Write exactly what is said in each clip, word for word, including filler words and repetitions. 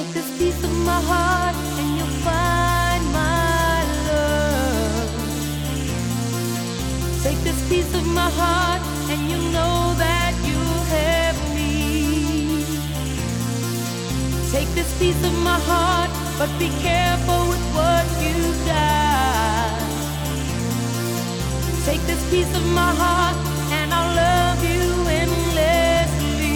Take this piece of my heart and you'll find my love. Take this piece of my heart and you know that you have me. Take this piece of my heart, but be careful with what you got. Take this piece of my heart and I'll love you endlessly.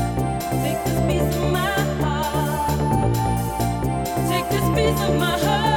Take this piece of my heart.